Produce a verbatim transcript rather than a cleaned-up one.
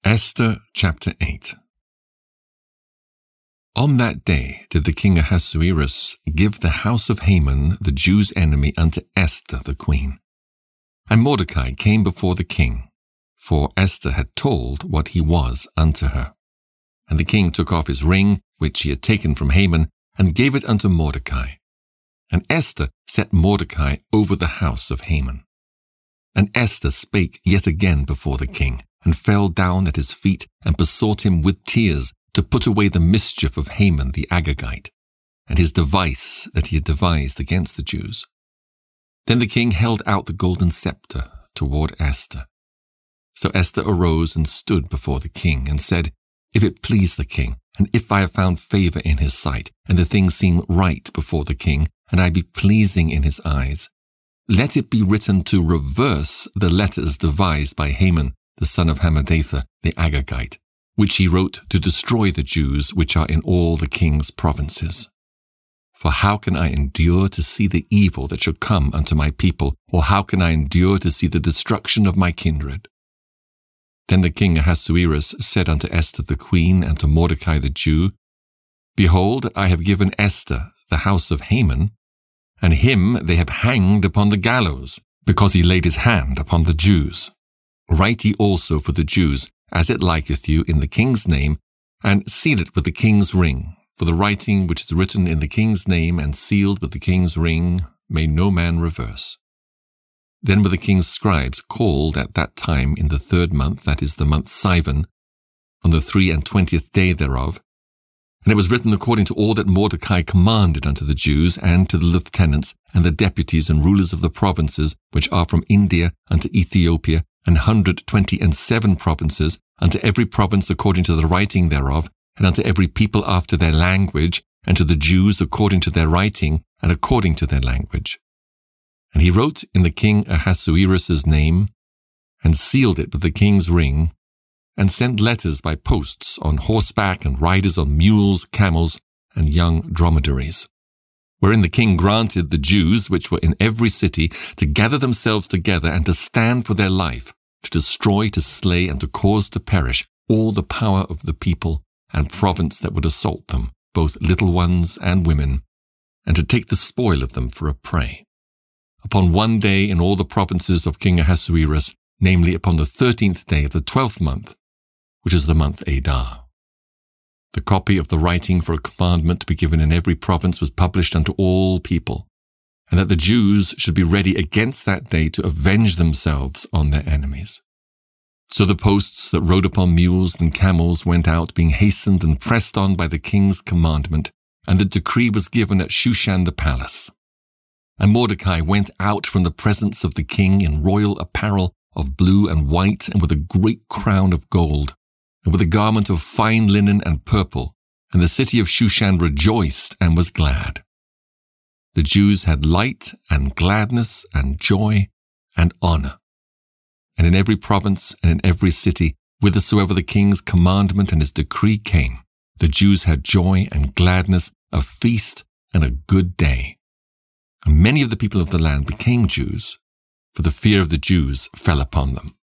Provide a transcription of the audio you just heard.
Esther chapter eight. On that day did the king Ahasuerus give the house of Haman, the Jews' enemy, unto Esther the queen. And Mordecai came before the king, for Esther had told what he was unto her. And the king took off his ring, which he had taken from Haman, and gave it unto Mordecai. And Esther set Mordecai over the house of Haman. And Esther spake yet again before the king, and fell down at his feet, and besought him with tears to put away the mischief of Haman the Agagite, and his device that he had devised against the Jews. Then the king held out the golden scepter toward Esther. So Esther arose and stood before the king, and said, If it please the king, and if I have found favor in his sight, and the thing seem right before the king, and I be pleasing in his eyes, let it be written to reverse the letters devised by Haman, the son of Hammedatha, the Agagite, which he wrote to destroy the Jews which are in all the king's provinces. For how can I endure to see the evil that shall come unto my people, or how can I endure to see the destruction of my kindred? Then the king Ahasuerus said unto Esther the queen, and to Mordecai the Jew, Behold, I have given Esther the house of Haman, and him they have hanged upon the gallows, because he laid his hand upon the Jews. Write ye also for the Jews, as it liketh you, in the king's name, and seal it with the king's ring. For the writing which is written in the king's name and sealed with the king's ring may no man reverse. Then were the king's scribes called at that time in the third month, that is the month Sivan, on the three and twentieth day thereof. And it was written according to all that Mordecai commanded unto the Jews, and to the lieutenants, and the deputies and rulers of the provinces, which are from India unto Ethiopia, an hundred twenty and seven provinces, unto every province according to the writing thereof, and unto every people after their language, and to the Jews according to their writing, and according to their language. And he wrote in the king Ahasuerus' name, and sealed it with the king's ring, and sent letters by posts on horseback, and riders on mules, camels, and young dromedaries, wherein the king granted the Jews which were in every city to gather themselves together, and to stand for their life, to destroy, to slay, and to cause to perish all the power of the people and province that would assault them, both little ones and women, and to take the spoil of them for a prey. Upon one day in all the provinces of King Ahasuerus, namely upon the thirteenth day of the twelfth month, which is the month Adar. The copy of the writing for a commandment to be given in every province was published unto all people, and that the Jews should be ready against that day to avenge themselves on their enemies. So the posts that rode upon mules and camels went out, being hastened and pressed on by the king's commandment, and the decree was given at Shushan the palace. And Mordecai went out from the presence of the king in royal apparel of blue and white, and with a great crown of gold, and with a garment of fine linen and purple, and the city of Shushan rejoiced and was glad. The Jews had light and gladness and joy and honor. And in every province and in every city, whithersoever the king's commandment and his decree came, the Jews had joy and gladness, a feast and a good day. And many of the people of the land became Jews, for the fear of the Jews fell upon them.